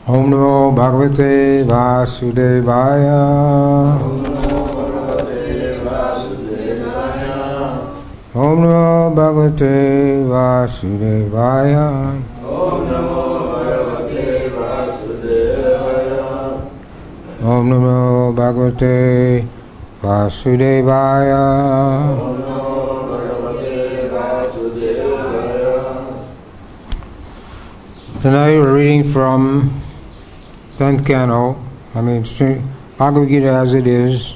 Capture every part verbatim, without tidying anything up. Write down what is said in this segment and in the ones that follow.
Om Namo Bhagavate Vasudevaya. Om Namo Bhagavate Vasudevaya. Om Namo Bhagavate Vasudevaya. Tonight we're reading from tenth Canto, I mean Bhagavad Gita as it is,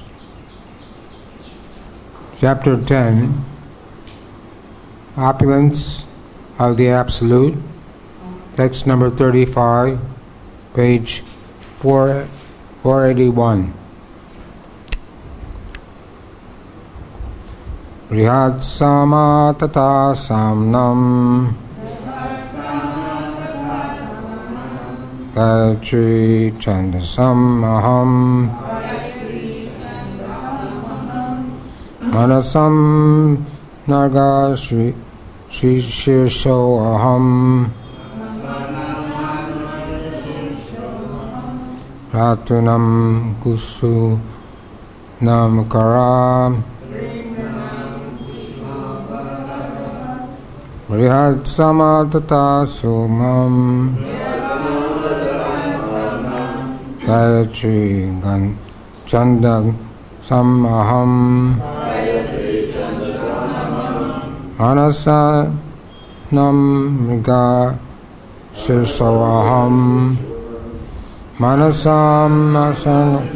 chapter ten, Opulence of the Absolute, text number thirty-five, page four eighty-one. Brihat sama tata samnam Gayatri Chandasam Aham Manasam Narga Shri Shri Shirso Aham Ratunam Kusu Namkaram Vrihat Samatata Sumam Gayatri Gan Chandan Samaham Manasa Nam Mriga Shirsoaham Manasam Nasan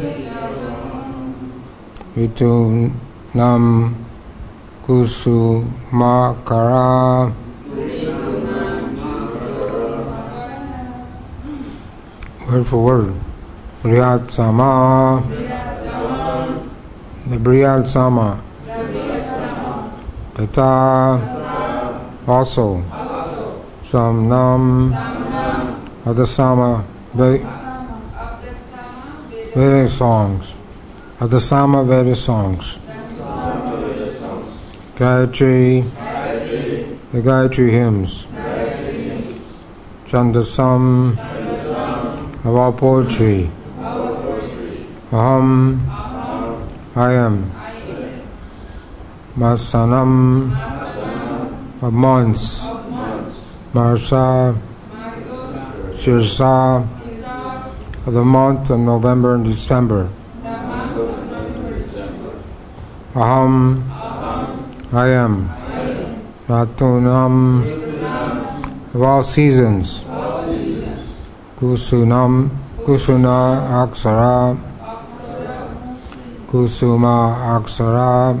Vitu Nam Kusu Makara Word for word. Brihat Sama, the Brihat Sama, Tata, also, Samnam, of the Sama, Vedic songs, of the Sama Vedic songs, Gayatri, the Gayatri hymns, Chandasam, of all poetry, Aham, I am, Masanam, of months, Marsa, Shirsa, of the month of November and December, Aham, I am, Ratunam, of all seasons, Kusunam, Kusuna Aksara, Kusuma Aksara,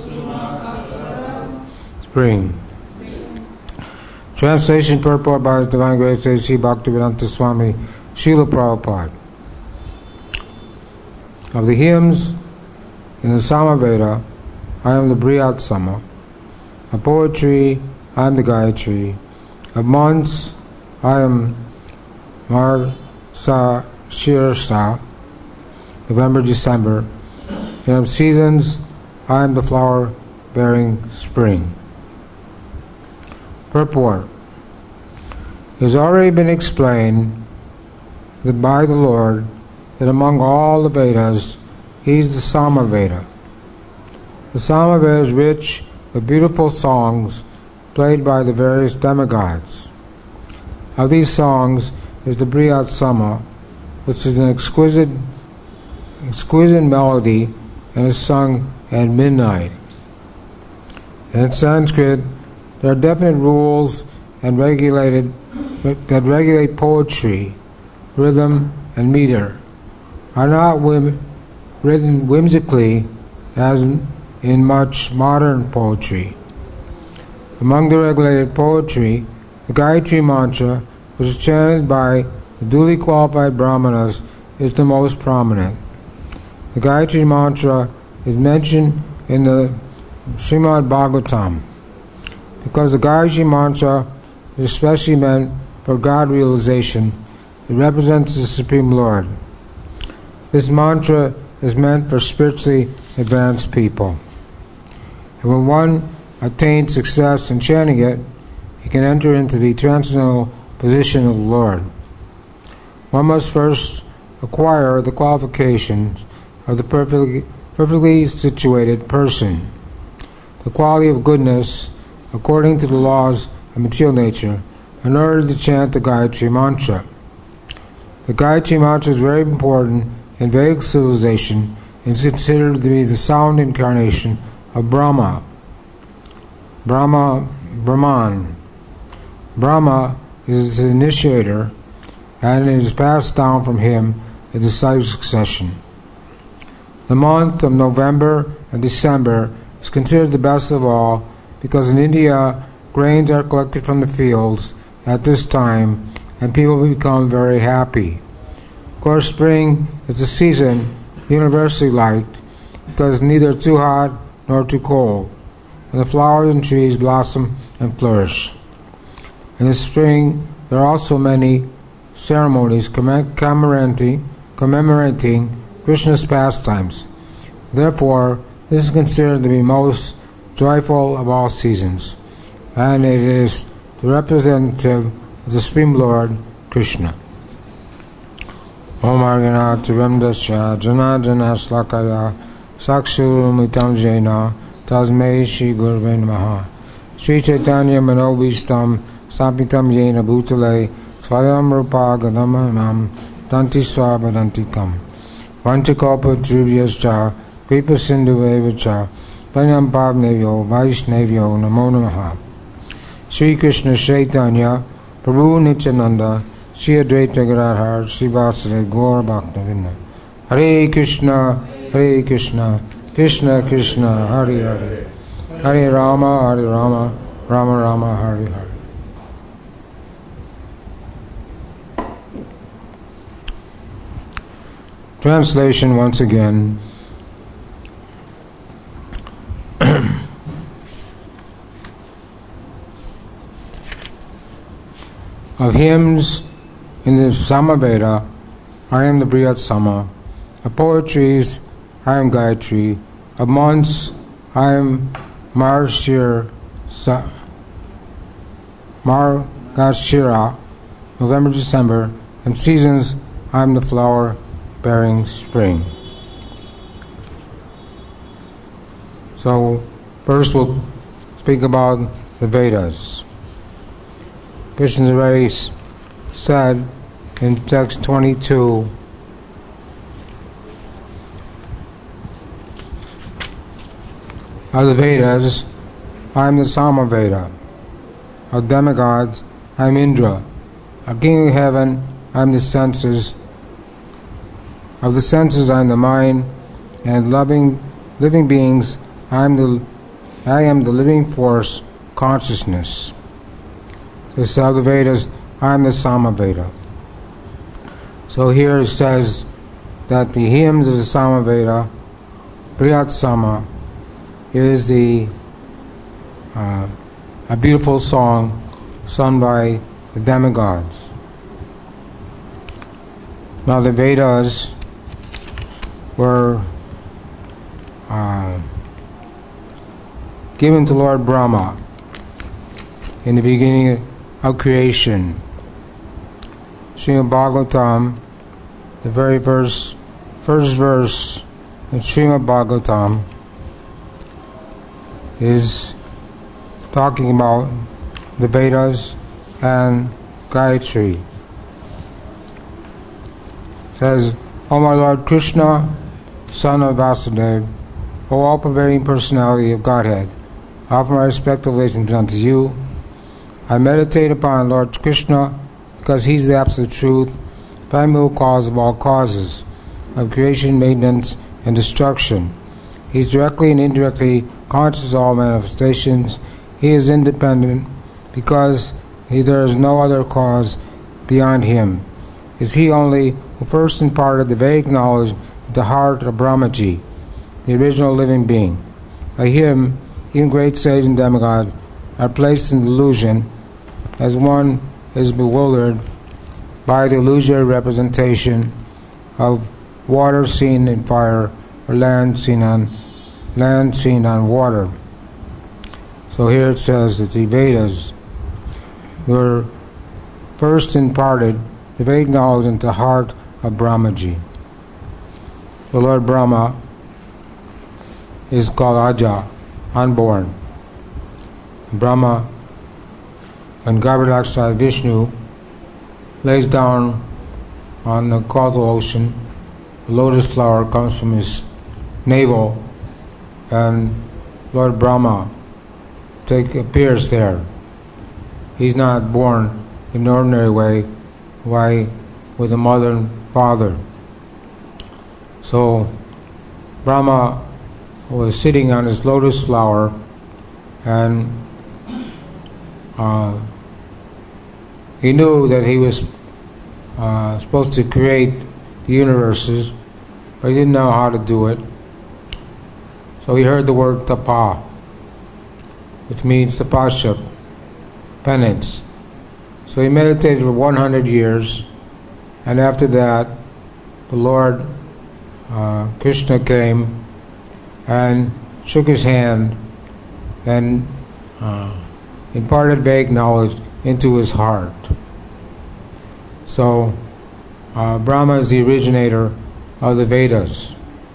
spring. Translation purport by His Divine Grace Sri Bhaktivedanta Swami Srila Prabhupada. Of the hymns in the Samaveda, I am the Brihat Sama. Of poetry, I am the Gayatri. Of months, I am Marsa Shirsa, November, December. And of seasons, I am the flower-bearing spring. Purport. It has already been explained that by the Lord that among all the Vedas, He is the Samaveda. The Samaveda is rich with beautiful songs played by the various demigods. Of these songs is the Brihat Sama, which is an exquisite, exquisite melody and is sung at midnight. In Sanskrit, there are definite rules and regulated that regulate poetry, rhythm, and meter, are not whim, written whimsically as in much modern poetry. Among the regulated poetry, the Gayatri Mantra, which is chanted by the duly qualified Brahmanas, is the most prominent. The Gayatri Mantra is mentioned in the Srimad Bhagavatam because the Gayatri Mantra is especially meant for God realization. It represents the Supreme Lord. This mantra is meant for spiritually advanced people. And when one attains success in chanting it, he can enter into the transcendental position of the Lord. one must first acquire the qualifications of the perfectly, perfectly situated person. The quality of goodness, according to the laws of material nature, in order to chant the Gayatri Mantra. The Gayatri Mantra is very important in Vedic civilization and is considered to be the sound incarnation of Brahma. Brahma, Brahman. Brahma is the initiator, and it is passed down from him in the side succession. The month of November and December is considered the best of all because in India grains are collected from the fields at this time and people become very happy. Of course, spring is a season universally liked because neither too hot nor too cold, and the flowers and trees blossom and flourish. In the spring, there are also many ceremonies commemorating, commemorating Krishna's pastimes. Therefore, this is considered to be most joyful of all seasons, and it is the representative of the Supreme Lord, Krishna. Om Argana Trivamdasya Jana Jana Slakaya Sakshurumitam Jena Tasmei Shri Gurve Namaha Sri Chaitanya Manobishtam Sapitam Yena Bhutale Swayam Rupa Gadamanam Tanti Swabadantikam Vanchakopa Trivyascha Kripa Sindhu Evacha Panyam Pavnevyo Vaishnevyo Namo Namaha Sri Krishna Chaitanya Prabhu Nityananda Shri Advaita Gadadhar Shri Vasudeva Gaur Bhaktavinda Hare Krishna Hare Krishna Krishna Krishna Hare Hare Hare Rama Hare Rama Rama Rama Hare Hare. Translation once again. Of hymns in the Samaveda, I am the Briyat Sama. Of poetries, I am Gayatri. Of months, I am Marshir Sa- Margashira, November, December. And seasons, I am the flower bearing spring. So, first we'll speak about the Vedas. Krishna already said in text twenty-two of the Vedas, I am the Samaveda. Of demigods, I am Indra. Of king of heaven, I am the senses. Of the senses, I am the mind, and loving living beings, I am the I am the living force, consciousness. This of the Vedas, I am the Samaveda. So here it says that the hymns of the Samaveda, Briyat Sama, is the uh, a beautiful song sung by the demigods. Now the Vedas were uh, given to Lord Brahma in the beginning of creation. Srimad Bhagavatam, the very first, first verse in Srimad Bhagavatam is talking about the Vedas and Gayatri. It says, O my Lord Krishna, Son of Vasudeva, O all-pervading personality of Godhead, I offer my respectful obeisances unto you. I meditate upon Lord Krishna because He is the absolute truth, primeval cause of all causes, of creation, maintenance, and destruction. He is directly and indirectly conscious of all manifestations. He is independent because he, there is no other cause beyond Him. It is He only who first imparted the Vedic knowledge of the heart of Brahmaji, the original living being. By Him, even great sages and demigods are placed in delusion, as one is bewildered by the illusory representation of water seen in fire or land seen on land seen on water. So here it says that the Vedas were first imparted the Vedic knowledge into the heart of Brahmaji. The Lord Brahma is called Aja, unborn. Brahma, when Garbhodakshaya Vishnu lays down on the causal ocean, the lotus flower comes from his navel, and Lord Brahma take, appears there. He's not born in the ordinary way, why with a mother and father. So Brahma was sitting on his lotus flower, and uh, he knew that he was uh, supposed to create the universes, but he didn't know how to do it. So he heard the word tapa, which means tapasya, penance. So he meditated for one hundred years, and after that, the Lord uh, Krishna came and shook his hand and uh, imparted Vedic knowledge into his heart. So uh, Brahma is the originator of the Vedas,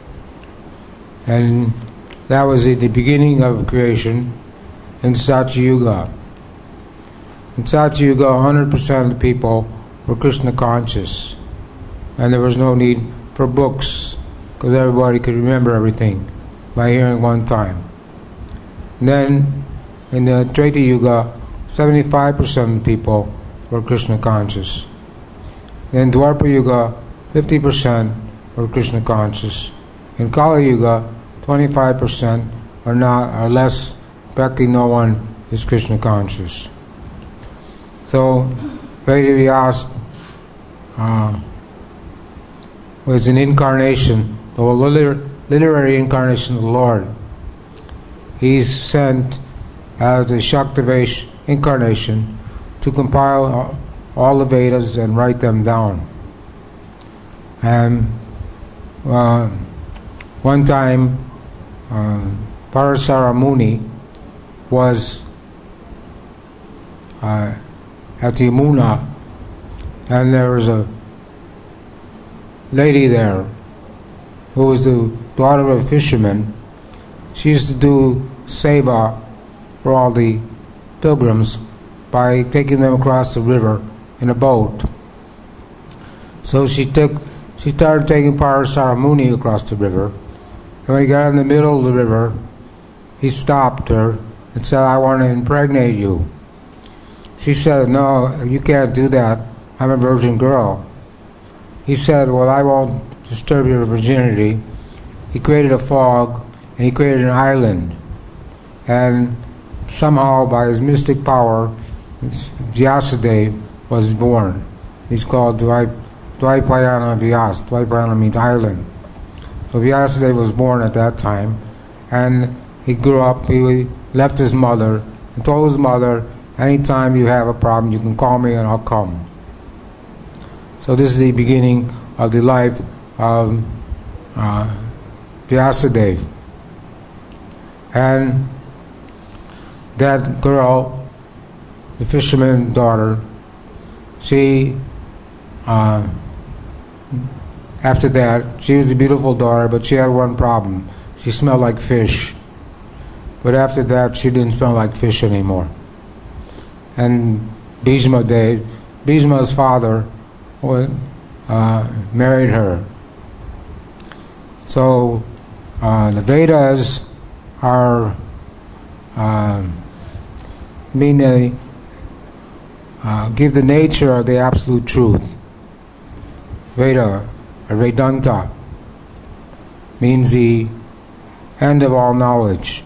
and that was at the beginning of creation in Satya Yuga. In Satya Yuga, one hundred percent of the people were Krishna conscious, and there was no need for books because everybody could remember everything by hearing one time. And then in the Treta Yuga, seventy-five percent of the people were Krishna conscious. In Dwapara Yuga, fifty percent were Krishna conscious. In Kali Yuga, twenty-five percent are not, or less, practically no one is Krishna conscious. So Vedavyas uh, was an incarnation, the liter- literary incarnation of the Lord. He's sent as the Shaktavesh incarnation to compile all the Vedas and write them down. And uh, one time, uh, Parasara Muni was uh, at the Yamuna, and there was a lady there who was the daughter of a fisherman. She used to do seva for all the pilgrims by taking them across the river in a boat. So she took, she started taking Parasara Muni across the river, and when he got in the middle of the river, he stopped her and said, "I want to impregnate you." She said, "No, you can't do that. I'm a virgin girl." He said, "Well, I won't disturb your virginity." He created a fog, and he created an island. And somehow, by his mystic power, Vyasadeva was born. He's called Dvai- Dvaipayana Vyas. Dvaipayana means island. So Vyasadeva was born at that time, and he grew up, he left his mother, and told his mother, "Anytime you have a problem, you can call me and I'll come." So this is the beginning of the life of uh, Vyasadeva. And that girl, the fisherman's daughter, she, uh, after that, she was a beautiful daughter, but she had one problem. She smelled like fish. But after that, she didn't smell like fish anymore. And Bhishma Dev, Bhishma's father, uh, married her. So uh, the Vedas are uh, mean they uh, give the nature of the absolute truth. Veda, or Vedanta, means the end of all knowledge.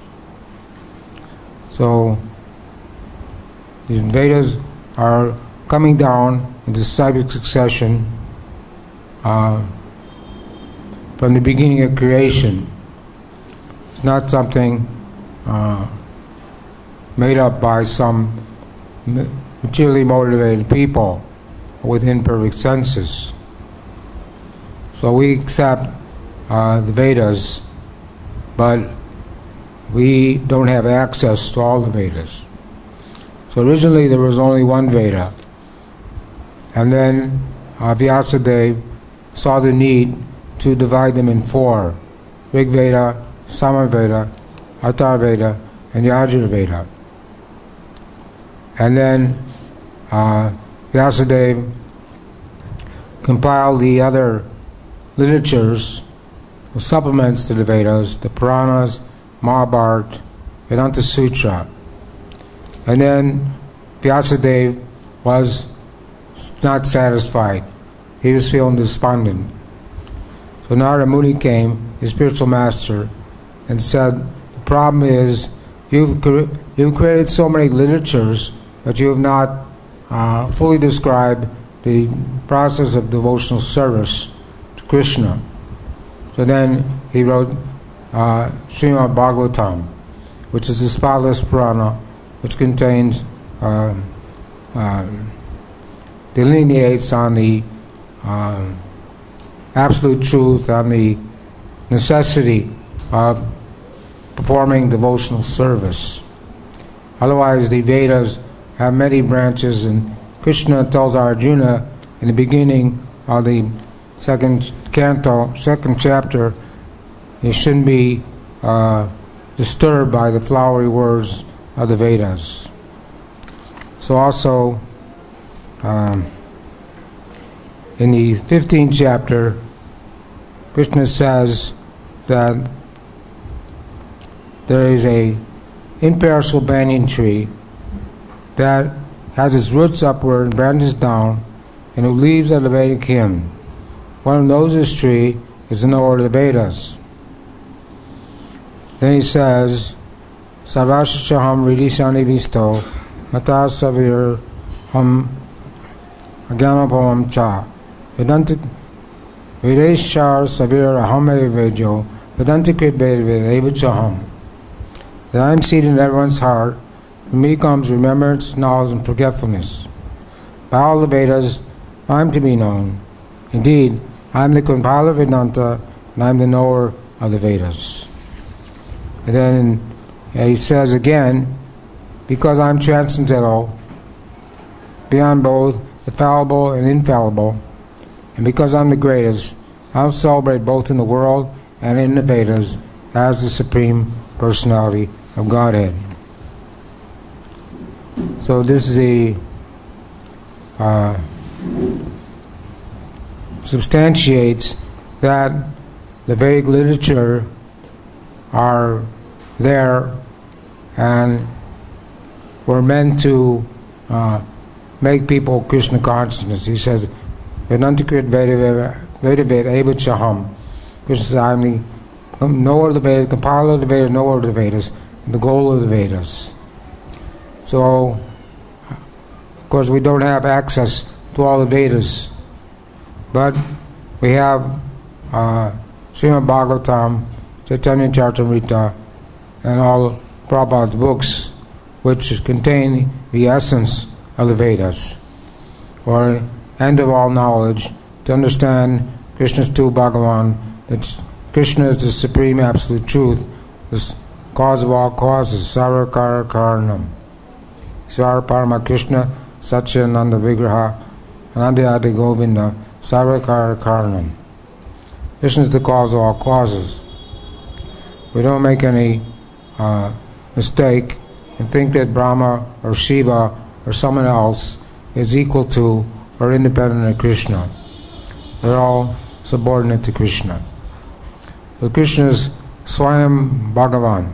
So these Vedas are coming down in the cyclic succession uh, from the beginning of creation. It's not something uh, made up by some materially motivated people with imperfect senses. So we accept uh, the Vedas, but we don't have access to all the Vedas. So originally there was only one Veda, and then uh, Vyasadeva saw the need to divide them in four: Rig Veda, Samaveda, Atharvaveda, and Yajurveda. And then uh, Vyasadeva compiled the other literatures, the supplements to the Vedas, the Puranas, Mahabharata, Vedanta Sutra. And then Vyasadeva was not satisfied. He was feeling despondent. So Narada Muni came, his spiritual master, and said, the problem is you've, cre- you've created so many literatures, but you have not uh, fully described the process of devotional service to Krishna. So then he wrote uh, Srimad Bhagavatam, which is the spotless Purana, which contains, uh, uh, delineates on the uh, absolute truth, on the necessity of performing devotional service. Otherwise, the Vedas have many branches, and Krishna tells Arjuna in the beginning of the second canto, second chapter, he shouldn't be uh, disturbed by the flowery words of the Vedas. So also, um, in the fifteenth chapter, Krishna says that there is a imperishable banyan tree that has its roots upward and branches down, and whose leaves are the Vedic hymn. One who knows this tree is the knower of the Vedas. Then he says, Sarvashachaham Ridishani Visto Mata Savir Ham Agyanapamam Cha Vedanti Videshar Savir Aham Vejo Vedantikrit Vedavachaham. That I am seated in everyone's heart. From me comes remembrance, knowledge, and forgetfulness. By all the Vedas, I am to be known. Indeed, I am the compiler of Vedanta, and I am the knower of the Vedas. And then he says again, because I am transcendental, beyond both the fallible and infallible, and because I am the greatest, I will celebrate both in the world and in the Vedas as the Supreme Personality of Godhead. So this is a uh, substantiates that the Vedic literature are there and were meant to uh, make people Krishna consciousness. He says, Vedantikrit Vedavet Evachaham. Krishna says, I'm the knower of the Vedas, compiler of the Vedas, knower of the Vedas, and the goal of the Vedas. So, of course, we don't have access to all the Vedas, but we have uh, Srimad Bhagavatam, Chaitanya Charitamrita, and all Prabhupada's books, which contain the essence of the Vedas, or end of all knowledge, to understand Krishna's two Bhagavan, that Krishna is the supreme absolute truth, the cause of all causes, Sarakara Karanam. Svar Parama Krishna, Satchidananda Vigraha, Anandayadi Govinda, Sarakara Karanam. Krishna is the cause of all causes. We don't make any uh, mistake and think that Brahma or Shiva or someone else is equal to or independent of Krishna. They're all subordinate to Krishna. So Krishna is Swayam Bhagavan,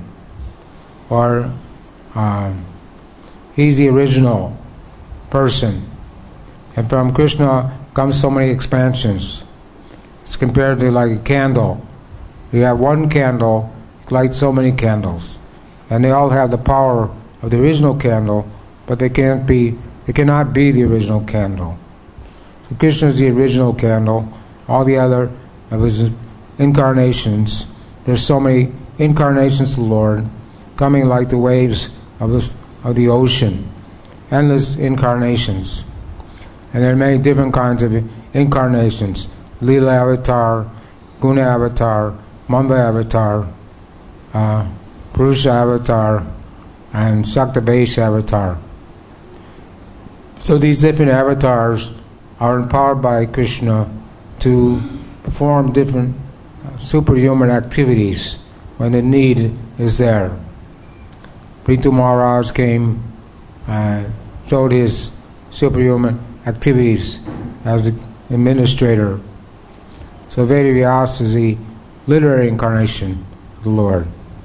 or um, he's the original person. And from Krishna comes so many expansions. It's compared to like a candle. You have one candle, it lights so many candles. And they all have the power of the original candle, but they can't be they cannot be the original candle. So Krishna is the original candle. All the other of his incarnations, there's so many incarnations of the Lord, coming like the waves of the, of the ocean. Endless incarnations. And there are many different kinds of incarnations. Leela Avatar, Guna Avatar, Mamba Avatar, uh, Purusha Avatar, and Shaktabesh Avatar. So these different avatars are empowered by Krishna to perform different uh, superhuman activities when the need is there. Prithu Maharaj came and showed his superhuman activities as the administrator. So Veda Vyasa is the literary incarnation of the Lord.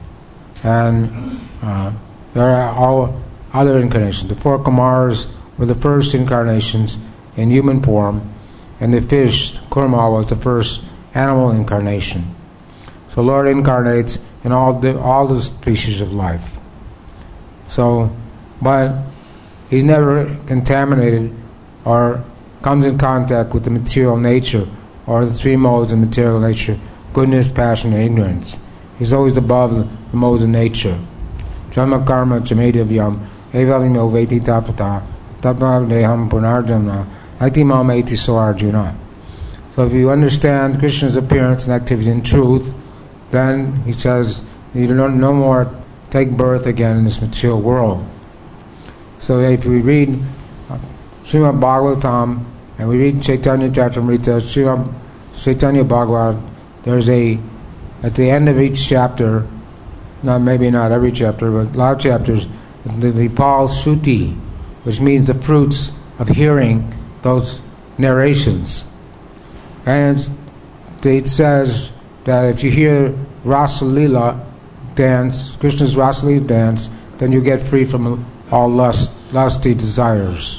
And uh, there are all other incarnations. The four Kumars were the first incarnations in human form, and the fish, Kurma, was the first animal incarnation. So Lord incarnates in all the all the species of life. So, but he's never contaminated or comes in contact with the material nature or the three modes of material nature: goodness, passion, and ignorance. He's always above the, the modes of nature. Janma karma chamedavyam evalim oveti tapata tapam deham punarjana aitimam eti so Arjuna. So if you understand Krishna's appearance and activity in truth, then he says you don't no more take birth again in this material world. So if we read uh, Srimad Bhagavatam and we read Chaitanya Charitamrita, Srimad Chaitanya Bhagavat, there's a, at the end of each chapter, not maybe not every chapter, but a lot of chapters, the, the Pal Shruti, which means the fruits of hearing those narrations. And it says that if you hear Rasa Lila dance, Krishna's Rasa Lila dance, then you get free from all lust, lusty desires.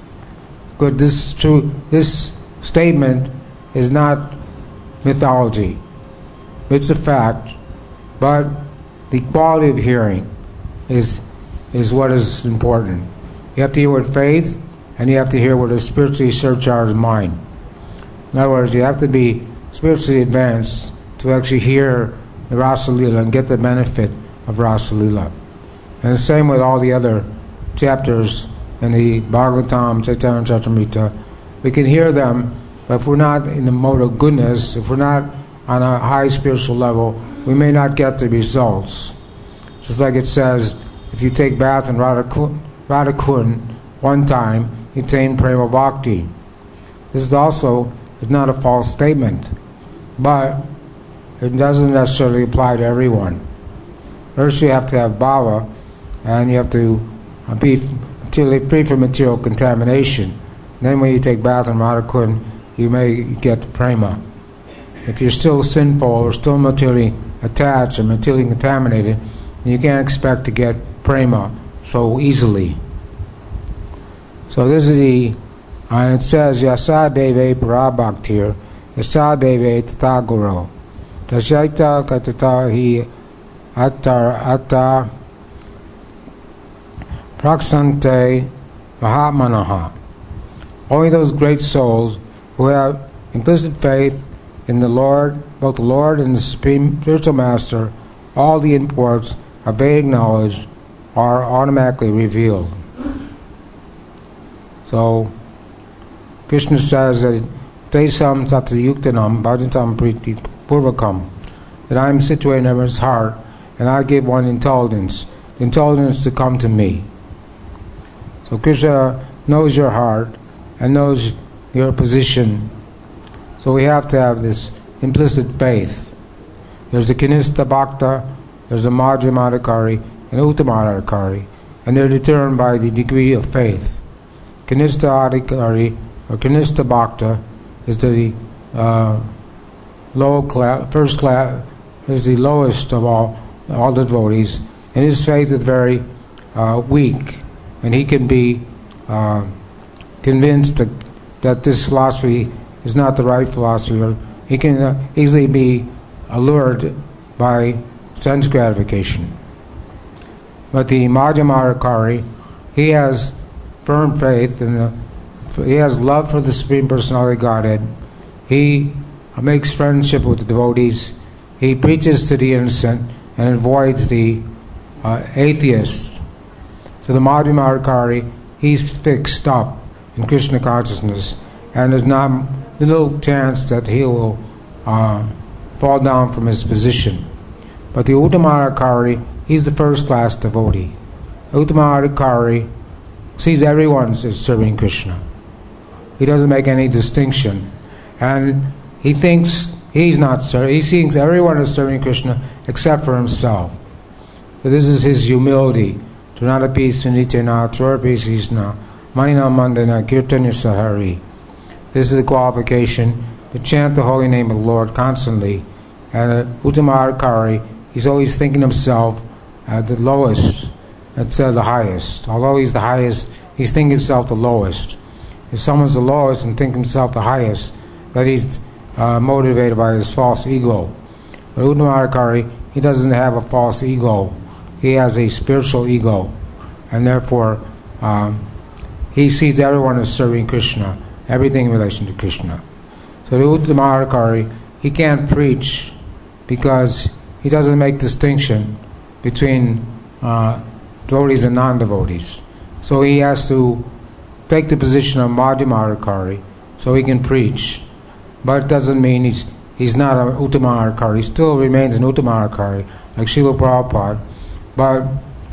Good. This true. This statement is not mythology. It's a fact, but the quality of hearing is is what is important. You have to hear with faith, and you have to hear with a spiritually surcharged mind. In other words, you have to be spiritually advanced to actually hear the Rasa Lila and get the benefit of Rasa Lila. And the same with all the other chapters in the Bhagavatam, Chaitanya Charitamrita. We can hear them, but if we're not in the mode of goodness, if we're not on a high spiritual level, we may not get the results. Just like it says, if you take bath in Radhakund one time, you attain Prema Bhakti. This is also is not a false statement, but it doesn't necessarily apply to everyone. First you have to have bhava, and you have to be free from material contamination. Then when you take bath in Radhakund, you may get prema. If you're still sinful or still materially attached or materially contaminated, you can't expect to get prema so easily. So this is the, and it says, Yasa deve parabhaktir, Yasa deve tata guru, Tashaita katata hi attar atta praksante mahatmanaha. Only those great souls who have implicit faith in the Lord, both the Lord and the Supreme Spiritual Master, all the imports of Vedic knowledge are automatically revealed. So, Krishna says that Tesam Tattayuktanam Bhajantam Priti Purvakam, that I am situated in everyone's heart, and I give one intelligence, the intelligence to come to me. So Krishna knows your heart and knows your position. So we have to have this implicit faith. There's a Kanista Bhakta, there's a Madhyamadhikari, and Uttamadhikari, and they're determined by the degree of faith. Kanista Adhikari, or Kanista Bhakta, is the uh, low class, first class, is the lowest of all all the devotees, and his faith is very uh, weak, and he can be uh, convinced that, that this philosophy is not the right philosophy, or he can uh, easily be allured by sense gratification. But the Madhyamadhikari, he has firm faith, and he has love for the Supreme Personality of Godhead. He makes friendship with the devotees. He preaches to the innocent and avoids the uh, atheists. So the Madhyamadhikari, he's fixed up in Krishna consciousness, and there's not little chance that he will uh, fall down from his position. But the Uttamadhikari, he's the first class devotee. Uttamadhikari sees everyone as serving Krishna. he doesn't make any distinction. And he thinks he's not serving. He thinks everyone is serving Krishna except for himself. So this is his humility. Tunadapi sunitena turapi sisna manina mandana kirtanya sahari. This is the qualification to chant the holy name of the Lord constantly. And uh, Uttamadhikari, he's always thinking himself at the lowest instead of the highest. Although he's the highest, he's thinking himself the lowest. If someone's the lowest and thinks himself the highest, that he's uh, motivated by his false ego. But Uttamadhikari, he doesn't have a false ego. He has a spiritual ego. And therefore, um, he sees everyone as serving Krishna, everything in relation to Krishna. So the Uttamadhikari, he can't preach because he doesn't make distinction between uh, devotees and non-devotees. So he has to take the position of Madhyamadhikari so he can preach. But it doesn't mean he's he's not an Uttamadhikari. He still remains an Uttamadhikari, like Srila Prabhupada. But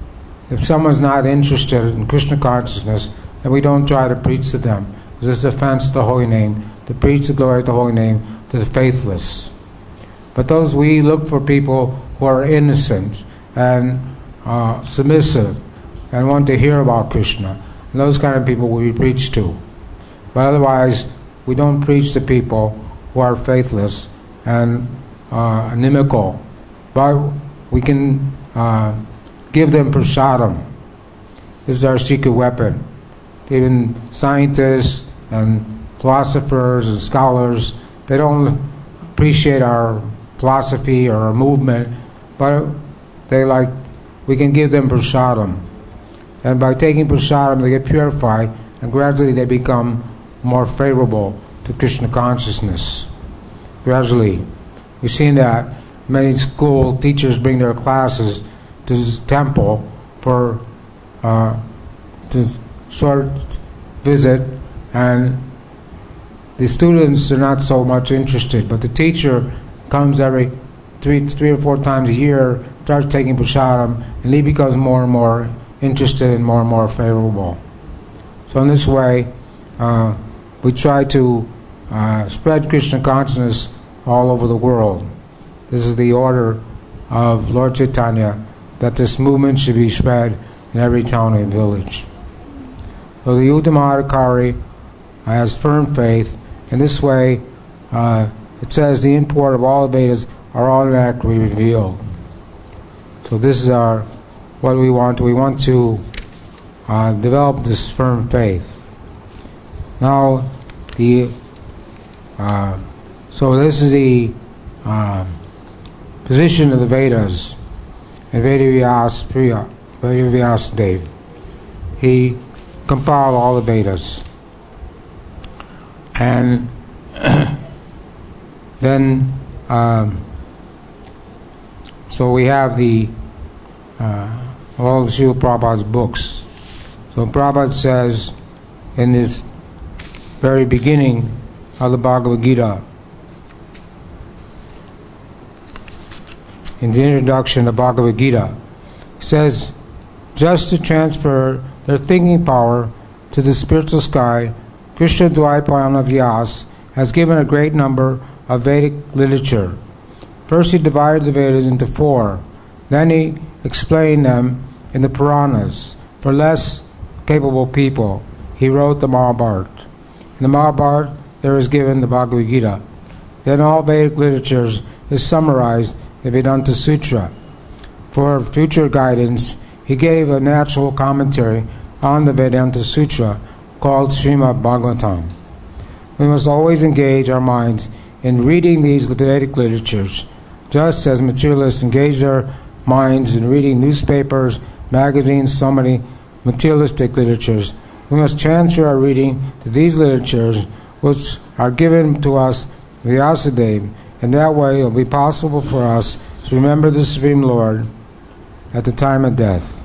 if someone's not interested in Krishna consciousness, then we don't try to preach to them. Because it's offense to the holy name, to preach the glory of the holy name to the faithless. But those, we look for people who are innocent and uh, submissive and want to hear about Krishna. And those kind of people we preach to. But otherwise, we don't preach to people who are faithless and uh, inimical. But we can uh, give them prasadam. This is our secret weapon. Even scientists and philosophers and scholars, they don't appreciate our philosophy or our movement, but they like, we can give them prasadam. And by taking prasadam, they get purified, and gradually they become more favorable to Krishna consciousness. Gradually. We've seen that many school teachers bring their classes to this temple for uh, to short visit, and the students are not so much interested, but the teacher comes every three, three or four times a year, starts taking prasadam, and he becomes more and more interested and more and more favorable. So in this way, uh, we try to uh, spread Krishna consciousness all over the world. This is the order of Lord Chaitanya, that this movement should be spread in every town and village. So the Uttamadhikari has firm faith. In this way, uh, it says the import of all the Vedas are automatically revealed. So this is our what we want. We want to uh, develop this firm faith. Now, the uh, so this is the uh, position of the Vedas. And Vedavyas Priya, Vedavyas Dev, he compiled all the Vedas. And then, um, so we have the uh, all of Srila Prabhupada's books. So Prabhupada says in this very beginning of the Bhagavad Gita, in the introduction of Bhagavad Gita, says, just to transfer their thinking power to the spiritual sky, Krishna Dvaipayana Vyas has given a great number of Vedic literature. First he divided the Vedas into four. Then he explained them in the Puranas. For less capable people, he wrote the Mahabharata. In the Mahabharata, there is given the Bhagavad Gita. Then all Vedic literatures is summarized in Vedanta Sutra. For future guidance, he gave a natural commentary on the Vedanta Sutra called Srimad Bhagavatam. We must always engage our minds in reading these Vedic literatures, just as materialists engage their minds in reading newspapers, magazines, so many materialistic literatures. We must transfer our reading to these literatures, which are given to us by Vyasadeva, and that way it will be possible for us to remember the Supreme Lord at the time of death.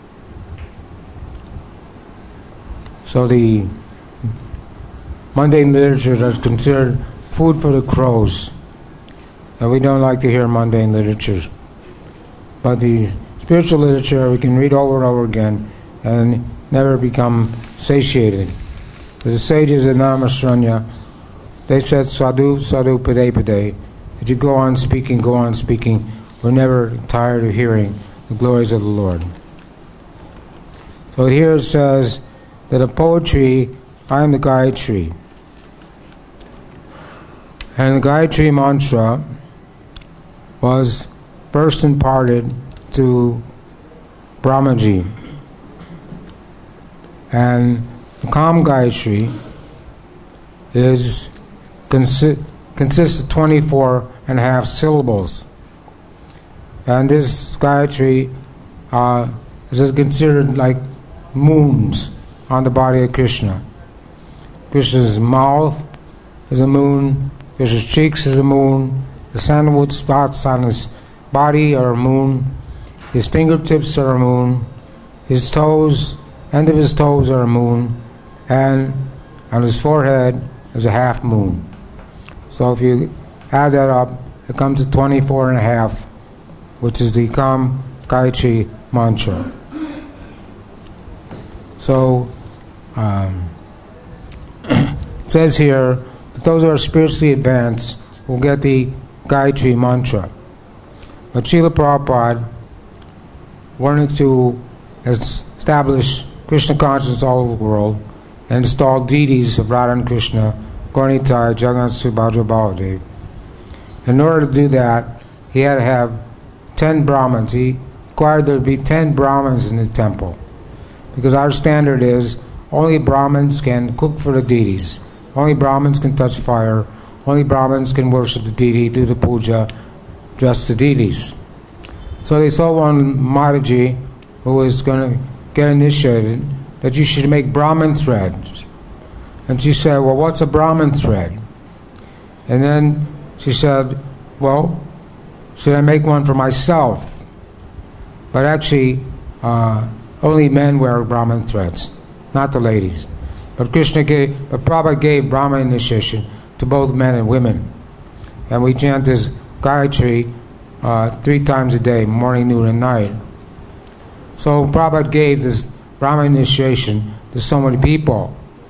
So the mundane literature is considered food for the crows, and we don't like to hear mundane literatures. But the spiritual literature we can read over and over again and never become satiated. to the sages of Namasranya, they said, Sadhu, sadhu, pade, pade. That you go on speaking, go on speaking. We're never tired of hearing the glories of the Lord. So here it says that in poetry, I am the Gayatri. And the Gayatri mantra was first imparted to Brahmaji. And the Kam Gayatri is consi- consists of twenty-four and a half syllables. And this Gayatri uh, is considered like moons on the body of Krishna. Krishna's mouth is a moon, Krishna's cheeks is a moon, the sandalwood spots on his body are a moon, his fingertips are a moon, his toes, end of his toes are a moon, and on his forehead is a half moon. So if you add that up, it comes to twenty-four and a half, which is the Kam Gayatri mantra. So, um, it says here that those who are spiritually advanced will get the Gayatri mantra. But Srila Prabhupada wanted to establish Krishna consciousness all over the world and install deities of Radha and Krishna, Gauranitai, Jagannath, Subhadra, Baladev. In order to do that, he had to have ten Brahmins. He required there to be ten Brahmins in the temple. Because our standard is only Brahmins can cook for the deities. Only Brahmins can touch fire. Only Brahmins can worship the deity, do the puja, dress the deities. So they told one Mataji, who was going to get initiated, that you should make Brahmin threads. And she said, well, what's a Brahmin thread? And then she said, well, should I make one for myself? But actually, uh, only men wear Brahmin threads, not the ladies. But Krishna gave, but Prabhupada gave Brahmin initiation to both men and women. And we chant this Gayatri uh, three times a day, morning, noon, and night. So Prabhupada gave this Brahmin initiation to so many people.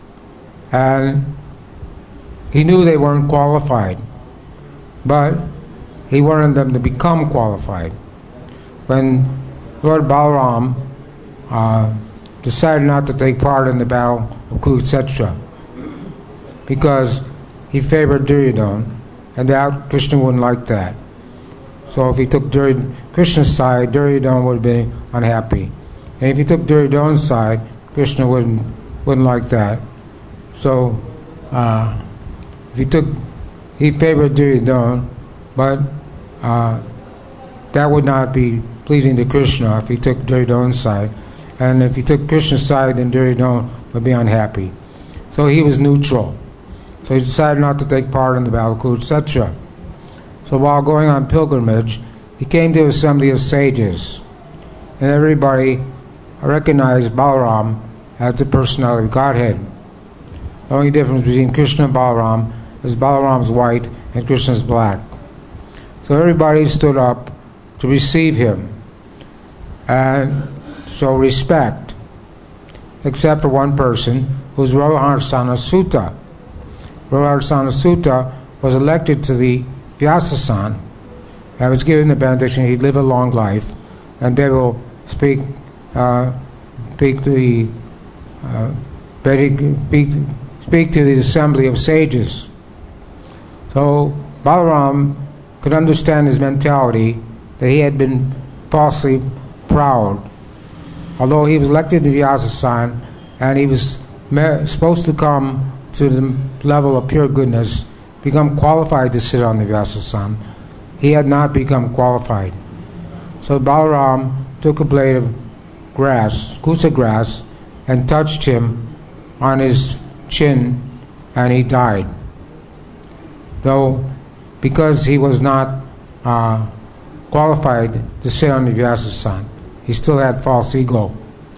And he knew they weren't qualified. But he wanted them to become qualified. When Lord Balaram uh, decided not to take part in the battle of Kurukshetra because he favored Duryodhana, and that Krishna wouldn't like that. So if he took Duryod- Krishna's side, Duryodhana would be unhappy. And if he took Duryodhana's side, Krishna wouldn't wouldn't like that. So uh, if he took, he favored Duryodhana, but uh, that would not be pleasing to Krishna if he took Duryodhana's side. And if he took Krishna's side, then Duryodhana would be unhappy. So he was neutral. So he decided not to take part in the battle of Kurukshetra. So while going on pilgrimage, he came to an assembly of sages. And everybody recognized Balaram as the personality of Godhead. The only difference between Krishna and Balaram is Balaram's white and Krishna's black. So everybody stood up to receive him and show respect, except for one person, who's Roharsana Sutta. Roharsana Sutta was elected to the Vyasasan and was given the benediction he'd live a long life and be able to speak, uh, speak to the uh, speak, speak to the assembly of sages. So Balaram could understand his mentality that he had been falsely proud. Although he was elected to Vyasasan and he was supposed to come to the level of pure goodness, become qualified to sit on the Vyasasan, he had not become qualified. So Balaram took a blade of grass, kusa grass, and touched him on his chin, and he died. Though, because he was not uh, qualified to sit on the Vyasasan, he still had false ego.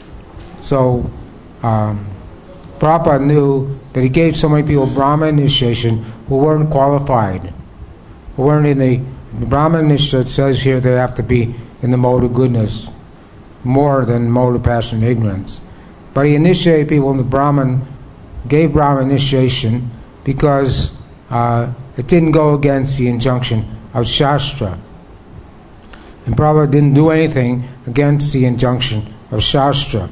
So, um, Prabhupada knew that he gave so many people Brahman initiation who weren't qualified, who weren't in the, the Brahman initiation. It says here they have to be in the mode of goodness, more than mode of passion and ignorance. But he initiated people in the Brahman gave Brahma initiation because uh, it didn't go against the injunction of Shastra. And Prabhupada didn't do anything against the injunction of Shastra.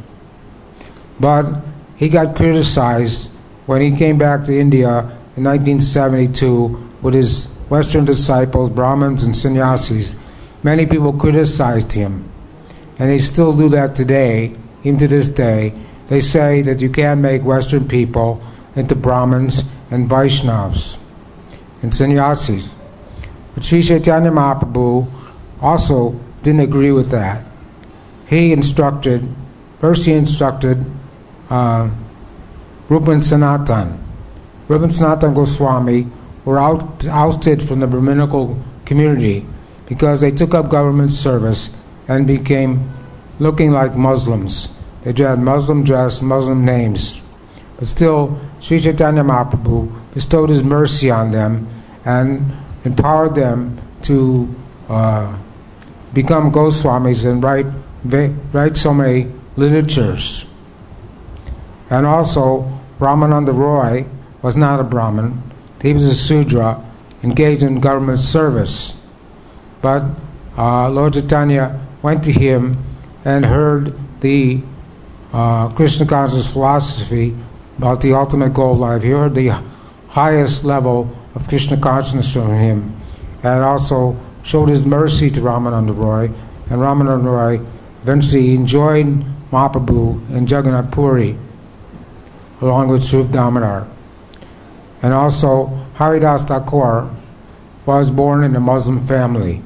But he got criticized when he came back to India in nineteen seventy-two with his Western disciples, Brahmins and sannyasis. Many people criticized him. And they still do that today, even to this day. They say that you can't make Western people into Brahmins and Vaishnavas and sannyasis. But Sri Chaitanya Mahaprabhu also didn't agree with that. He instructed, first he instructed uh, Rupan Sanatan. Rupan Sanatan Goswami were out, ousted from the Brahminical community because they took up government service and became looking like Muslims. They had Muslim dress, Muslim names. But still, Sri Chaitanya Mahaprabhu bestowed his mercy on them and empowered them to uh, become Goswamis and write, write so many literatures. And also, Brahmananda Roy was not a Brahmin. He was a Sudra engaged in government service. But uh, Lord Chaitanya went to him and heard the uh, Krishna conscious philosophy about the ultimate goal of life. He heard the highest level of Krishna consciousness from him, and also showed his mercy to Ramananda Roy. And Ramananda Roy eventually enjoyed Mahaprabhu in Jagannath Puri, along with Swarup Damodar. And also, Haridas Thakur was born in a Muslim family.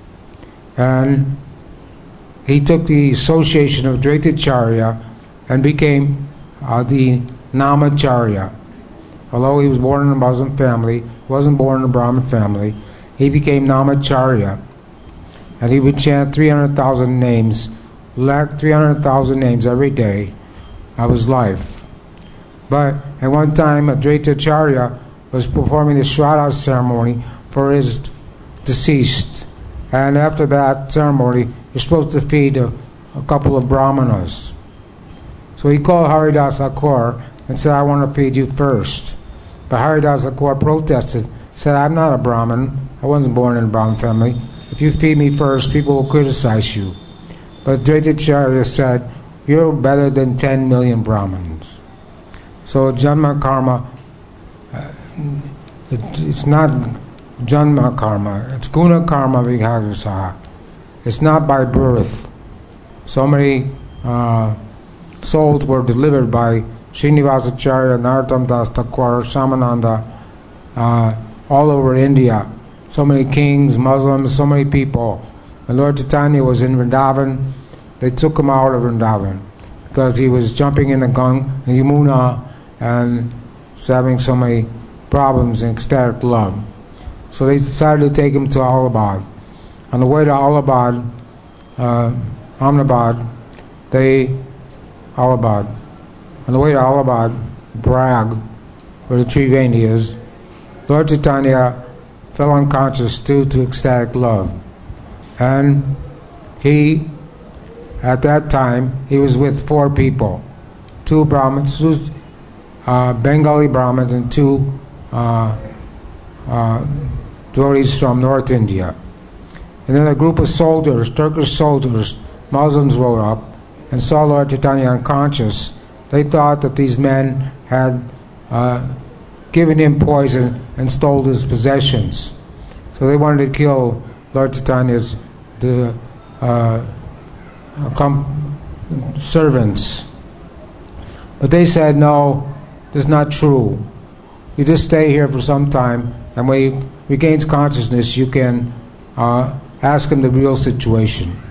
And he took the association of Dvaitacharya and became uh, the Namacharya. Although he was born in a Muslim family, wasn't born in a Brahmin family, he became Namacharya. And he would chant three hundred thousand names, three hundred thousand names every day of his life. But at one time, Advaitacharya was performing the Shraddha ceremony for his deceased. And after that ceremony, you're supposed to feed a, a couple of brahmanas. So he called Haridas Thakur and said, I want to feed you first. But Haridas Thakur protested, said, I'm not a Brahmin. I wasn't born in a Brahmin family. If you feed me first, people will criticize you. But Dvaitacharya said, you're better than ten million Brahmins. So Janma Karma, uh, it, it's not Janma Karma, it's Guna Karma Vighagasaha. It's not by birth. So many uh, souls were delivered by Srinivasacharya, Narottam Das Thakur, Shamananda, uh, all over India. So many kings, Muslims, so many people. When Lord Chaitanya was in Vrindavan, they took him out of Vrindavan because he was jumping in the Gang and Yamuna and was having so many problems in ecstatic love. So they decided to take him to Allahabad. On the way to Allahabad, uh, Ahmedabad, they, Allahabad. On the way to Allahabad, Brag, where the Triveni is, Lord Chaitanya fell unconscious due to ecstatic love. And he, at that time, he was with four people. Two Brahmins, two uh, Bengali Brahmins and two uh, uh, devotees from North India. And then a group of soldiers, Turkish soldiers, Muslims rode up and saw Lord Chaitanya unconscious. They thought that these men had uh, given him poison and stole his possessions. So they wanted to kill Lord Chaitanya's the, uh, com- servants. But they said, no, this is not true. You just stay here for some time, and when he regains consciousness, you can uh, ask him the real situation.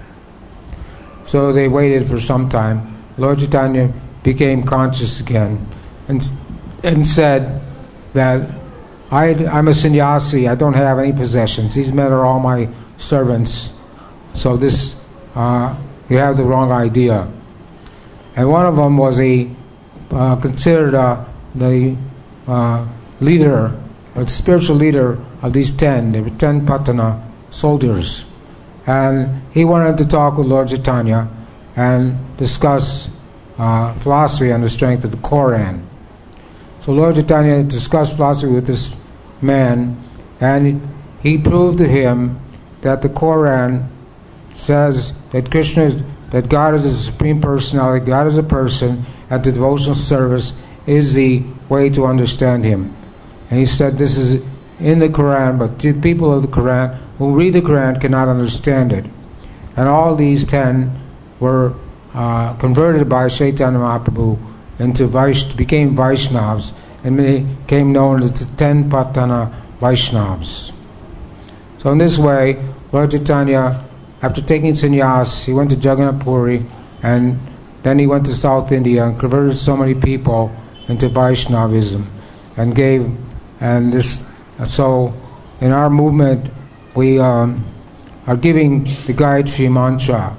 So they waited for some time. Lord Chaitanya became conscious again and and said that I, I'm a sannyasi, I don't have any possessions. These men are all my servants. So this, uh, you have the wrong idea. And one of them was a, uh, considered uh, the uh, leader, a spiritual leader of these ten. There were ten Patana soldiers. And he wanted to talk with Lord Chaitanya and discuss uh, philosophy on the strength of the Koran. So Lord Chaitanya discussed philosophy with this man, and he proved to him that the Quran says that Krishna is, that God is a supreme personality, God is a person, and the devotional service is the way to understand Him. And he said this is in the Quran, but the people of the Quran who read the Quran cannot understand it. And all these ten were uh, converted by Chaitanya Mahaprabhu into Vaish, became Vaishnavas, and became known as the ten Patana Vaishnavas. So in this way, Lord Chaitanya, after taking sannyas, he went to Jagannath Puri, and then he went to South India and converted so many people into Vaishnavism, and gave, and this, so in our movement, we um, are giving the Gayatri Mantra.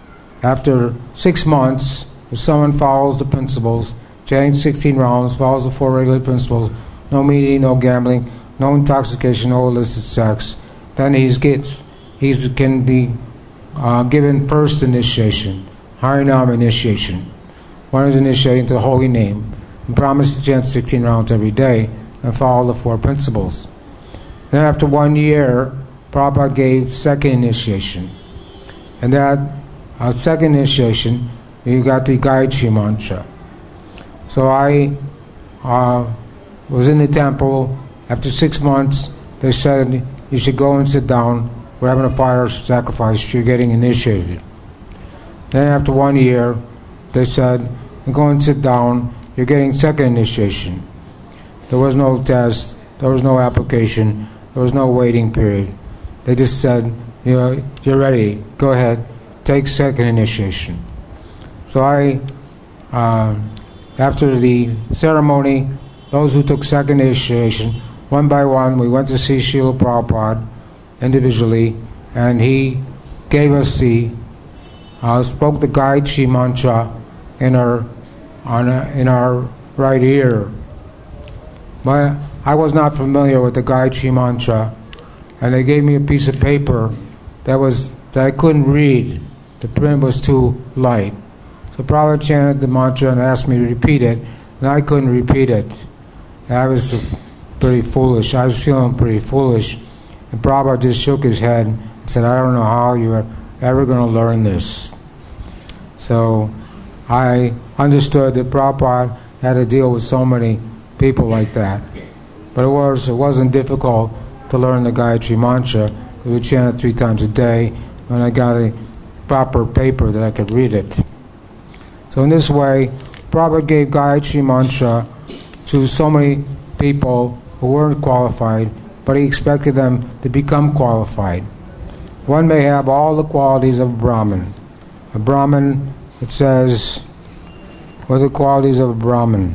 After six months, if someone follows the principles, chanting sixteen rounds, follows the four regular principles, no eating, no gambling, no intoxication, no illicit sex, then he gets, he can be uh, given first initiation, Harinam initiation. One is initiating to the holy name, and promise to chant sixteen rounds every day and follow the four principles. Then after one year, Prabhupada gave second initiation. And that uh, second initiation, you got the Gayatri Mantra. So I uh, was in the temple. After six months, they said, you should go and sit down. We're having a fire sacrifice. You're getting initiated. Then after one year, they said, go and sit down. You're getting second initiation. There was no test. There was no application. There was no waiting period. They just said, you know, you're ready. Go ahead. Take second initiation. So I, uh, after the ceremony, those who took second initiation, one by one, we went to see Srila Prabhupada individually, and he gave us the, uh, spoke the Gayatri Mantra in our, on a, in our right ear. But I was not familiar with the Gayatri Mantra, and they gave me a piece of paper that was that I couldn't read. The print was too light. So Prabhupada chanted the mantra and asked me to repeat it, and I couldn't repeat it. And I was pretty foolish. I was feeling pretty foolish. And Prabhupada just shook his head and said, I don't know how you're ever going to learn this. So I understood that Prabhupada had to deal with so many people like that. But it was it wasn't difficult to learn the Gayatri Mantra. We would chant it three times a day, and I got a proper paper that I could read it. So in this way, Prabhupada gave Gayatri Mantra to so many people who weren't qualified, but he expected them to become qualified. One may have all the qualities of a Brahmin. A Brahmin, it says, what are the qualities of a Brahmin?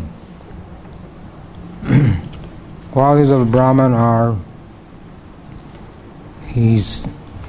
Qualities of a Brahmin are, he's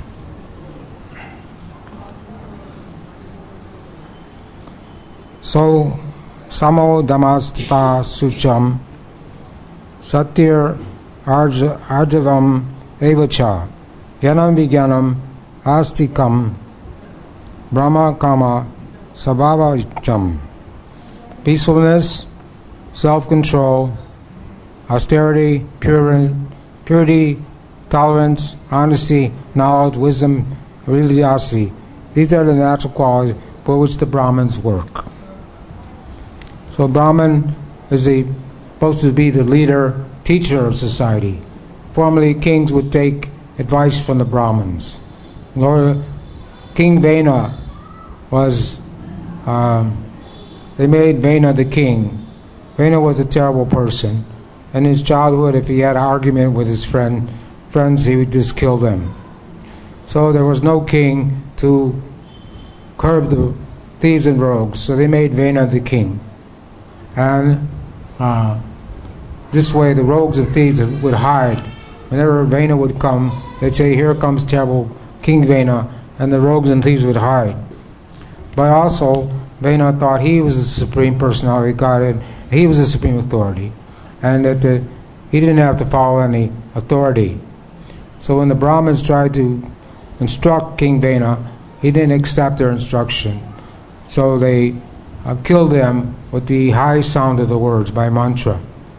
so samo damastita sucham satir arjavam evacha yanam vigyanam astikam brahma kama sabhavajam. Peacefulness, self-control, austerity, purity, purity, tolerance, honesty, knowledge, wisdom, religiosity. These are the natural qualities for which the Brahmins work. So Brahman is the, supposed to be the leader, teacher of society. Formerly, kings would take advice from the Brahmins. Lord, King Vena was, um, they made Vena the king. Vena was a terrible person. In his childhood, if he had an argument with his friend, friends, he would just kill them. So there was no king to curb the thieves and rogues. So they made Vena the king. And uh, this way the rogues and thieves would hide. Whenever Vena would come, they'd say, here comes terrible King Vena, and the rogues and thieves would hide. But also, Vena thought he was the supreme personality of God, and he was the supreme authority, and that the, he didn't have to follow any authority. So when the Brahmins tried to instruct King Vena, he didn't accept their instruction. So they uh, killed them with the high sound of the words by mantra.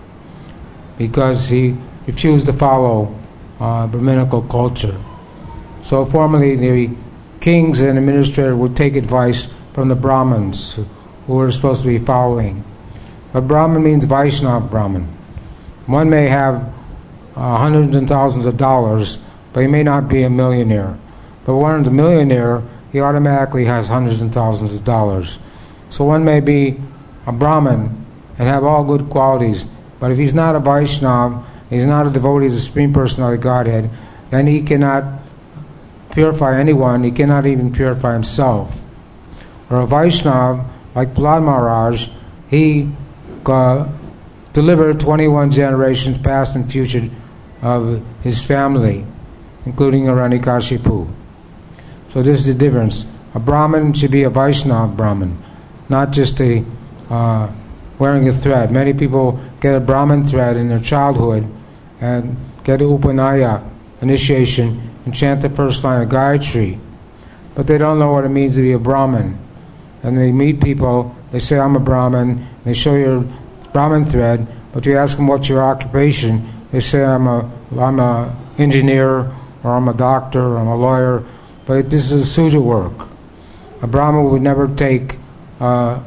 because he refused to follow uh, Brahminical culture. So formerly the kings and administrators would take advice from the Brahmins who were supposed to be following. But Brahmin means Vaishnava Brahmin. One may have uh, hundreds and thousands of dollars, but he may not be a millionaire. But when he's a millionaire, he automatically has hundreds and thousands of dollars. So one may be a Brahmin and have all good qualities, but if he's not a Vaishnava, he's not a devotee of the Supreme Personality of Godhead, then he cannot purify anyone, he cannot even purify himself. Or a Vaishnava, like Prahlad Maharaj, he uh, delivered twenty-one generations past and future of his family, including Hiranyakashipu. So this is the difference. A Brahmin should be a Vaishnava Brahmin, not just a uh, wearing a thread. Many people get a Brahmin thread in their childhood and get an Upanaya initiation and chant the first line of Gayatri, but they don't know what it means to be a Brahmin. And they meet people, they say, I'm a Brahmin, they show you a Brahmin thread, but you ask them what's your occupation, they say I'm a I'm a engineer, or I'm a doctor, or I'm a lawyer, but this is Suja work. A Brahmin would never take uh,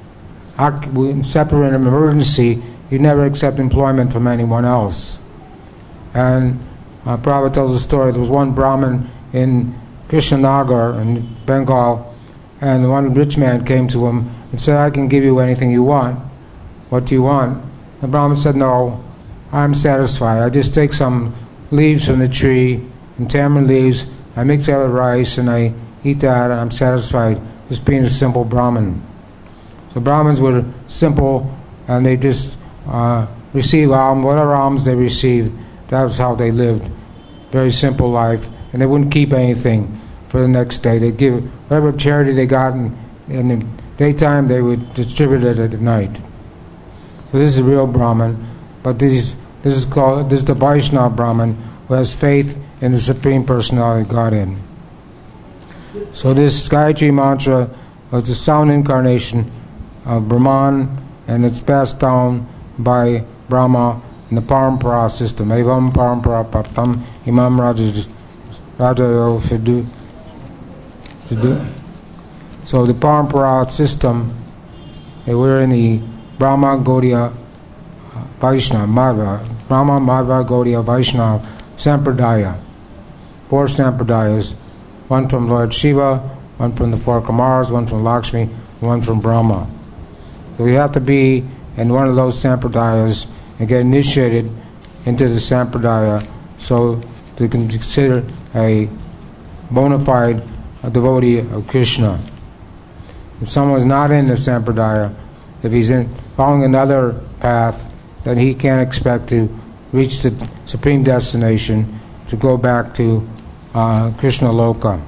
separate an emergency, you'd never accept employment from anyone else. And uh, Prabhupada tells a story. There was one Brahmin in Krishnanagar in Bengal, and one rich man came to him and said, I can give you anything you want. What do you want? The Brahmin said, no, I'm satisfied. I just take some leaves from the tree, and tamarind leaves, I mix that with rice, and I eat that, and I'm satisfied, just being a simple Brahmin. So Brahmins were simple, and they just uh, received alms, whatever alms they received, that was how they lived. Very simple life, and they wouldn't keep anything for the next day. They'd give whatever charity they got in, in the daytime, they would distribute it at night. So this is a real Brahmin, but this, this is called, this is the Vaishnava Brahmin, who has faith in the Supreme Personality of Godhead. So this Gayatri mantra was the sound incarnation of Brahman, and it's passed down by Brahma in the Parampara system. Evam Parampara Paptam Imam Raja Raja Fidu. So the Parampara system, we're in the Brahma Gaudiya Vaishnava, Madhva, Brahma Madhva Gaudiya Vaishnava Sampradaya. Four Sampradayas, one from Lord Shiva, one from the four Kamaras, one from Lakshmi, one from Brahma. So you have to be in one of those Sampradayas and get initiated into the Sampradaya so they can consider a bona fide devotee of Krishna. If someone's not in the Sampradaya, if he's in following another path, then he can't expect to reach the supreme destination, to go back to uh, Krishna Loka.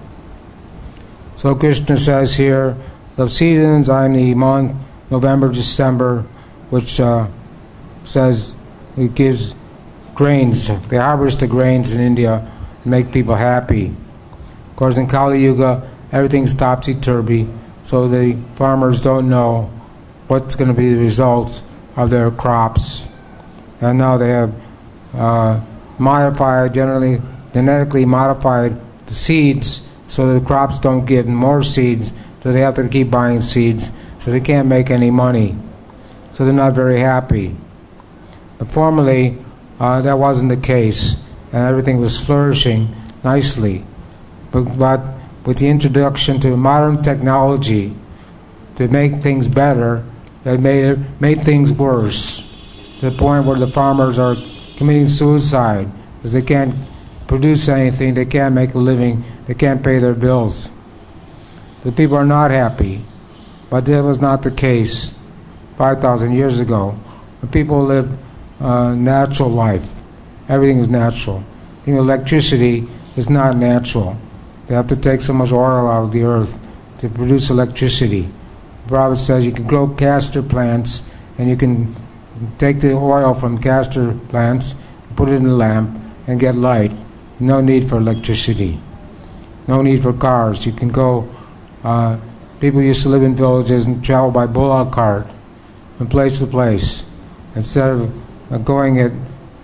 So Krishna says here, the seasons are in the month November, December, which uh, says it gives grains. They harvest the grains in India and make people happy. Of course, in Kali Yuga, everything's topsy-turvy, so the farmers don't know what's going to be the results of their crops. And now they have uh, modified, generally genetically modified the seeds so the crops don't give more seeds, so they have to keep buying seeds, so they can't make any money. So they're not very happy. But formerly, uh, that wasn't the case, and everything was flourishing nicely. But, but with the introduction to modern technology to make things better, it made, it made things worse, to the point where the farmers are committing suicide because they can't produce anything, they can't make a living, they can't pay their bills. The people are not happy. But that was not the case five thousand years ago. When people lived uh, natural life, everything was natural. You know, electricity is not natural. They have to take so much oil out of the earth to produce electricity. The Prophet says you can grow castor plants, and you can take the oil from castor plants, put it in a lamp, and get light. No need for electricity. No need for cars. You can go... Uh, people used to live in villages and travel by bullock cart from place to place. Instead of uh, going at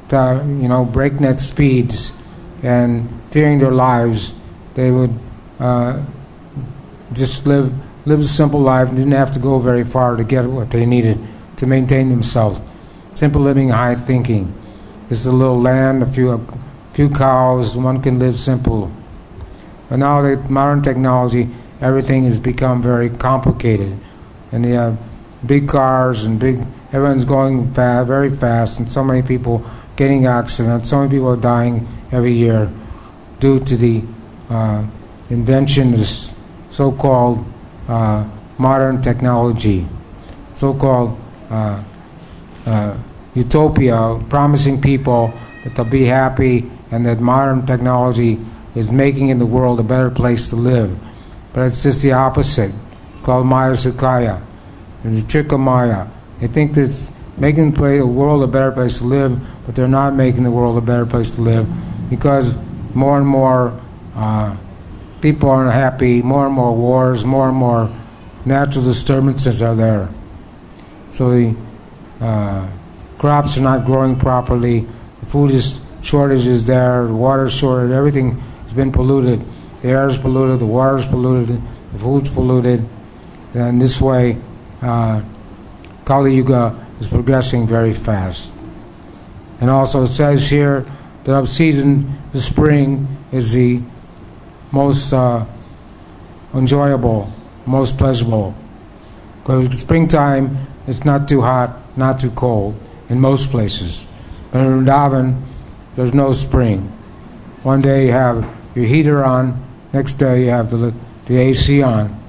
uh, you know, breakneck speeds and fearing their lives, they would uh, just live live a simple life and didn't have to go very far to get what they needed to maintain themselves. Simple living, high thinking. It's a little land, a few a few cows. One can live simple. But now with modern technology, everything has become very complicated, and they have big cars and big. Everyone's going fast, very fast, and so many people getting accidents. So many people are dying every year due to the uh, invention of this so-called uh, modern technology, so-called uh, uh, utopia, promising people that they'll be happy and that modern technology is making in the world a better place to live. But it's just the opposite. It's called Maya Sukaya. It's the trick of Maya. They think that it's making the world a better place to live, but they're not making the world a better place to live, because more and more uh, people aren't happy, more and more wars, more and more natural disturbances are there. So the uh, crops are not growing properly, the food is shortage is there, the water is shortage, everything has been polluted. The air is polluted, the water is polluted, the food's polluted, and this way uh, Kali Yuga is progressing very fast. And also it says here that of season, the spring is the most uh, enjoyable, most pleasurable. Because springtime, it's not too hot, not too cold in most places. But in Vrindavan, there's no spring. One day you have your heater on, next day you have the, the A C on.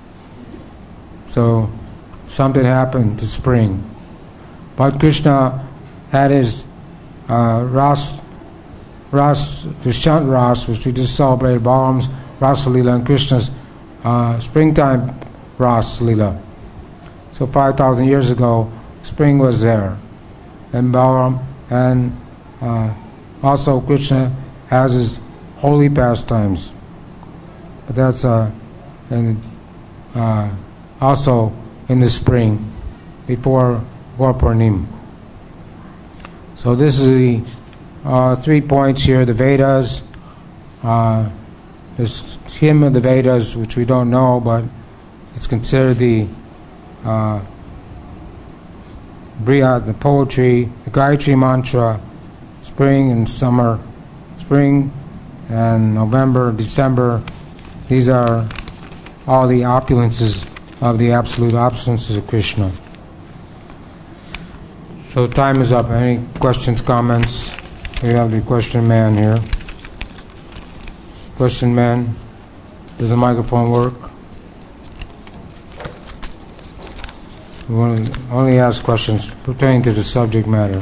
So something happened to spring. But Krishna had his uh, Ras, Ras, Vishant Ras, which we just celebrated, Balaram's Rasa Leela and Krishna's uh, springtime Ras Leela. So five thousand years ago, spring was there. And Balaram, and uh, also Krishna has his holy pastimes. But that's uh, and, uh, also in the spring, before Gaur Purnima. So this is the uh, three points here, the Vedas, uh, this hymn of the Vedas, which we don't know, but it's considered the uh, Brihad, the poetry, the Gayatri mantra, spring and summer, spring and November, December. These are all the opulences of the absolute absences of Krishna. So time is up. Any questions, comments? We have the question man here. Question man, does the microphone work? We want to only ask questions pertaining to the subject matter.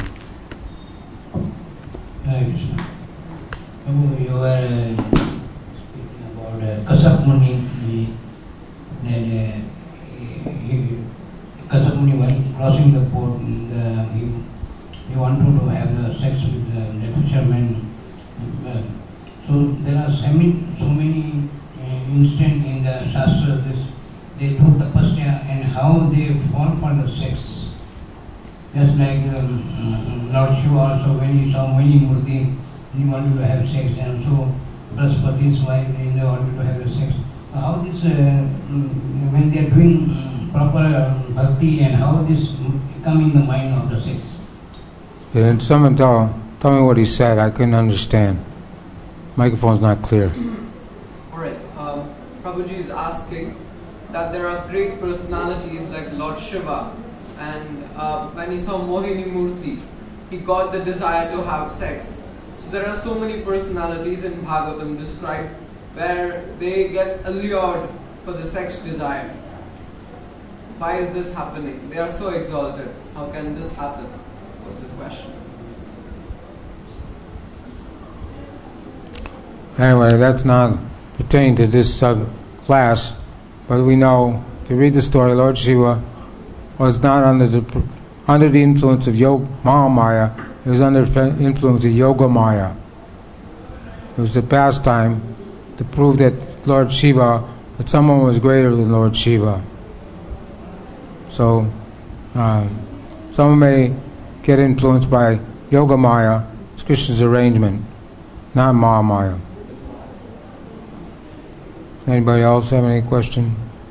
Hare Krishna. Prabhu, you were uh, speaking about uh, Kasap Muni. That uh, Kasap Muni, while crossing the port, the, he, he wanted to have uh, sex with uh, the fishermen. Uh, so there are so many, so many uh, instances in the Shastra, this, they do tapasya and how they fall for the sex. Just like um, Lord Shiva also, when he saw Mani Murti, he wanted to have sex, and so Brahaspati's wife, they wanted to have sex. How this, uh, when they are doing um, proper uh, bhakti, and how this come in the mind of the sex? And someone tell, tell me what he said. I couldn't understand. Microphone's not clear. Alright, um, Prabhuji is asking that there are great personalities like Lord Shiva, and uh, when he saw Mohini Murti, he got the desire to have sex. So there are so many personalities in Bhagavatam described where they get allured for the sex desire. Why is this happening? They are so exalted. How can this happen? Was the question. Anyway, that's not pertaining to this sub-class, but we know, if you read the story, Lord Shiva was not under the under the influence of Yoga Mahamaya, he was under the influence of Yoga Maya. It was a pastime to prove that Lord Shiva, that someone was greater than Lord Shiva. So, um, someone may get influenced by Yoga Maya is Krishna's arrangement, not Mahamaya. Anybody else have any question?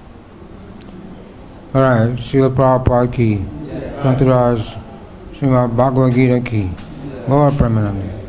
Alright, Srila Prabhupada ki, Mantaraj, Srimad Bhagavad Gita ki, Gaur Premanandi.